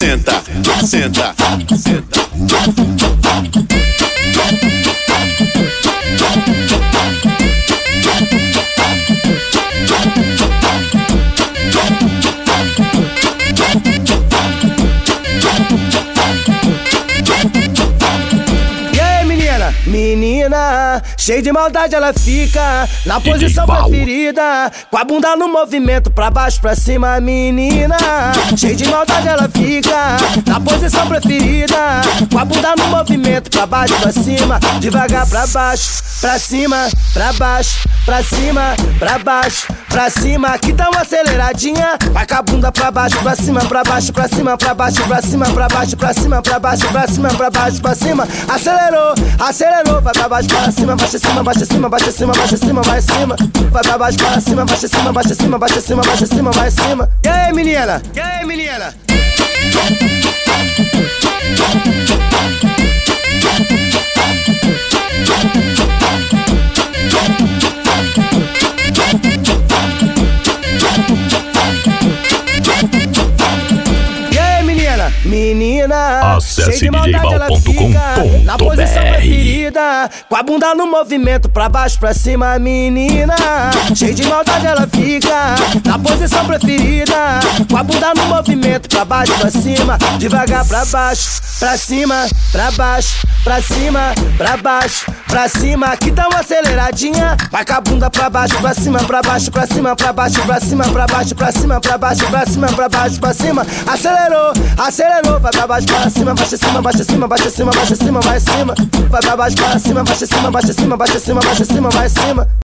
senta, senta, senta. Menina, cheia de maldade ela fica na posição preferida, com a bunda no movimento, pra baixo, pra cima. Menina, cheia de maldade ela fica na posição preferida, com a bunda no movimento, pra baixo, pra cima. Devagar pra baixo, pra cima, pra baixo, pra cima, pra baixo, pra cima. Aqui dá uma aceleradinha, vai com a bunda pra baixo, pra cima, pra baixo, pra cima, pra baixo, pra cima, pra baixo, pra cima, pra baixo, pra cima, pra baixo, pra cima. Acelerou, acelerou, vai pra baixo, pra cima, baixa cima, baixa cima, baixa cima, baixa cima, vai cima. Vai pra baixo, pra cima, baixa cima, baixa cima, baixa cima, baixa cima, vai cima. E aí, menina? E aí, menina? Menina, acesse djbal.com.br na posição preferida, com a bunda no movimento, pra baixo, pra cima. Menina, cheia de maldade ela fica na posição preferida, com a bunda no movimento, pra baixo, pra cima. Devagar pra baixo, pra cima, pra baixo, pra cima, pra baixo, pra cima. Aqui dá uma aceleradinha, vai com a bunda pra baixo, pra cima, pra baixo, pra cima, pra baixo, pra cima, pra baixo, pra cima, pra baixo, pra cima, pra baixo, pra cima. Acelerou, acelerou, vai pra baixo, pra cima, baixa cima, baixa cima, baixa cima, baixa cima, vai cima. Vai pra baixo, pra cima, baixa cima, baixa cima, baixa cima, baixa cima, vai cima.